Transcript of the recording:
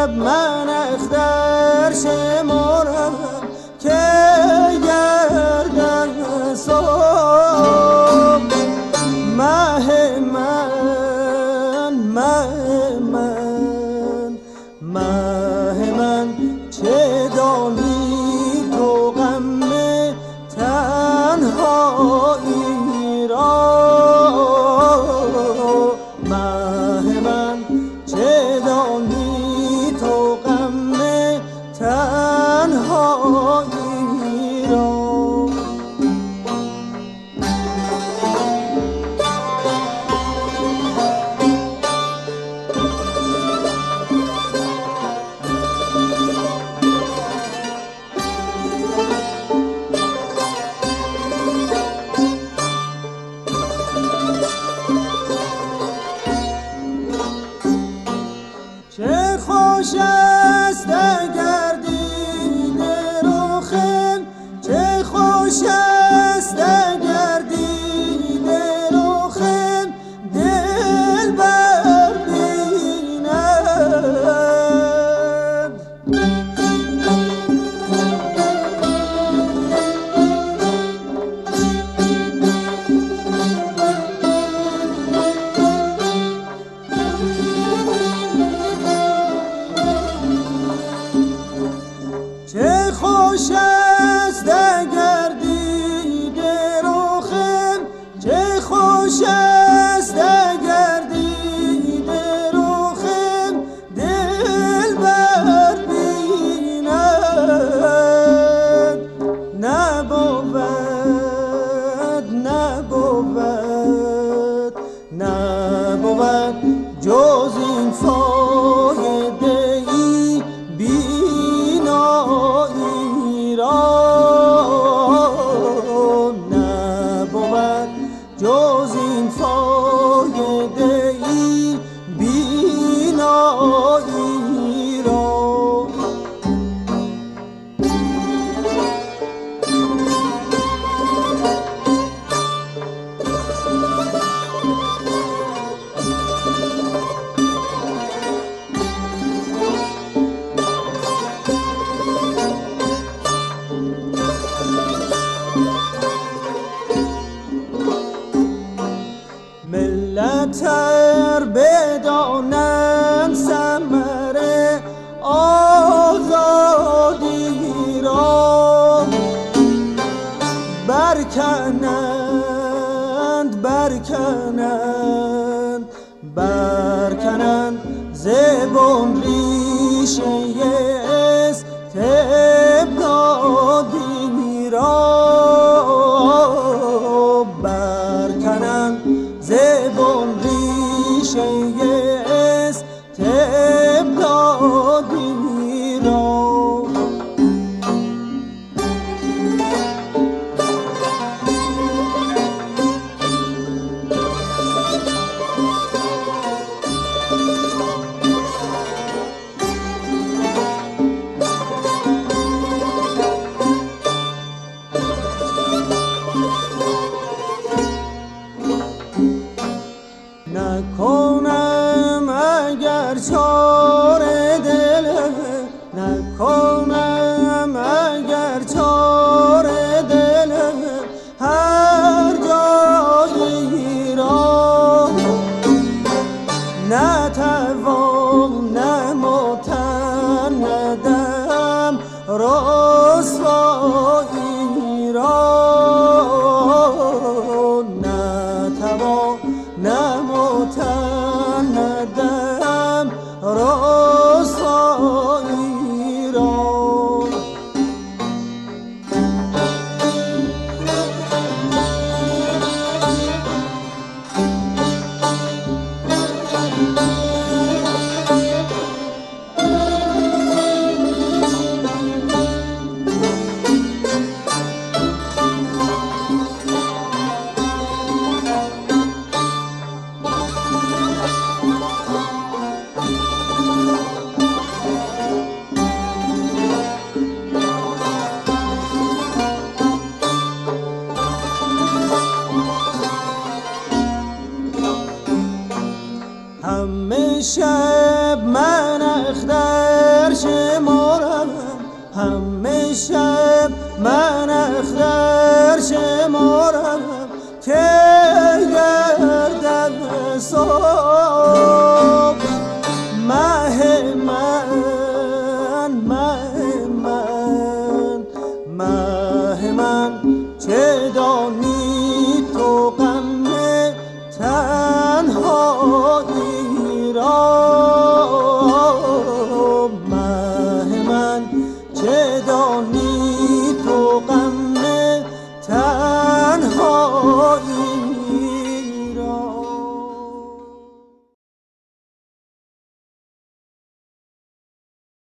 من اختر شمارم که گردن صبح مه من چه دانی تو غم تنهایی را مه من چه دانی تو غم تنهایی را چه خوش است اگر دیده رخم چه خوش است اگر دیده رخم دلبر بیند چه خوش است اگر دیده رخم چه خوش است اگر دیده رخم دلبر بیند نبود جز این فایده ای بینایی را نبود جز این فایده ای بینایی را ملت ار بدانند ثمر آزادی را برکنند زبان ریشه استبدادی را برکنند زبان ریشه استبدادی را شمارم همه شب من اختر شمارم که گردم سال